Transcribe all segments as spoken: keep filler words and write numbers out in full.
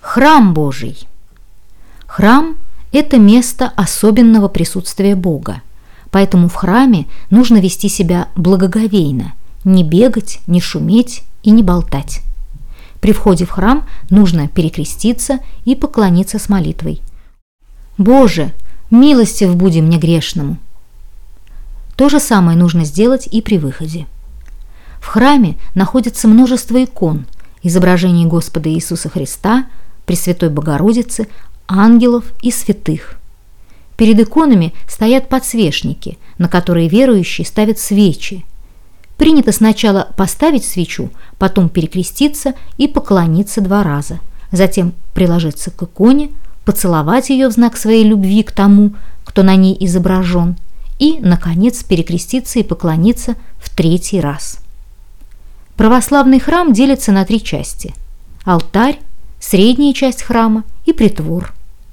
Храм Божий. Храм – это место особенного присутствия Бога, поэтому в храме нужно вести себя благоговейно, не бегать, не шуметь и не болтать. При входе в храм нужно перекреститься и поклониться с молитвой: «Боже, милостив буди мне грешному». То же самое нужно сделать и при выходе. В храме находится множество икон, изображений Господа Иисуса Христа, Пресвятой Богородицы, ангелов и святых. Перед иконами стоят подсвечники, на которые верующие ставят свечи. Принято сначала поставить свечу, потом перекреститься и поклониться два раза, затем приложиться к иконе, поцеловать ее в знак своей любви к тому, кто на ней изображен, и, наконец, перекреститься и поклониться в третий раз. Православный храм делится на три части: алтарь, средняя часть храма и притвор.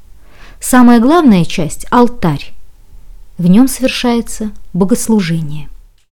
Самая главная часть – алтарь. В нем совершается богослужение.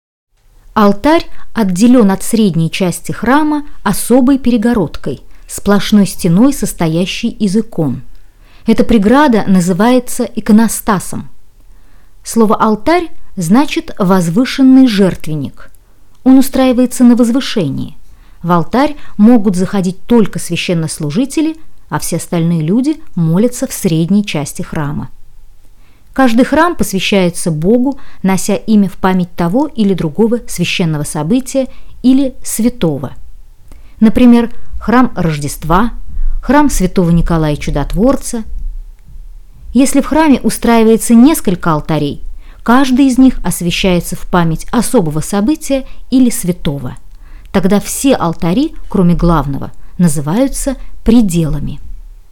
Алтарь отделен от средней части храма особой перегородкой, сплошной стеной, состоящей из икон. Эта преграда называется иконостасом. Слово «алтарь» значит «возвышенный жертвенник». Он устраивается на возвышении. В алтарь могут заходить только священнослужители, а все остальные люди молятся в средней части храма. Каждый храм посвящается Богу, нося имя в память того или другого священного события или святого. Например, храм Рождества, храм Святого Николая Чудотворца. Если в храме устраивается несколько алтарей, каждый из них освящается в память особого события или святого. Тогда все алтари, кроме главного, называются пределами.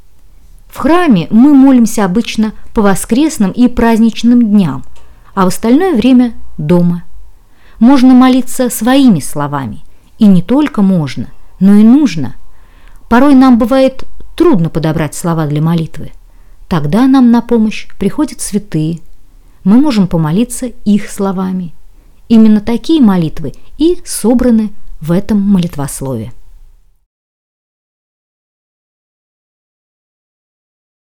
В храме мы молимся обычно по воскресным и праздничным дням, а в остальное время дома. Можно молиться своими словами, и не только можно, но и нужно. Порой нам бывает трудно подобрать слова для молитвы. Тогда нам на помощь приходят святые. Мы можем помолиться их словами. Именно такие молитвы и собраны в этом молитвослове.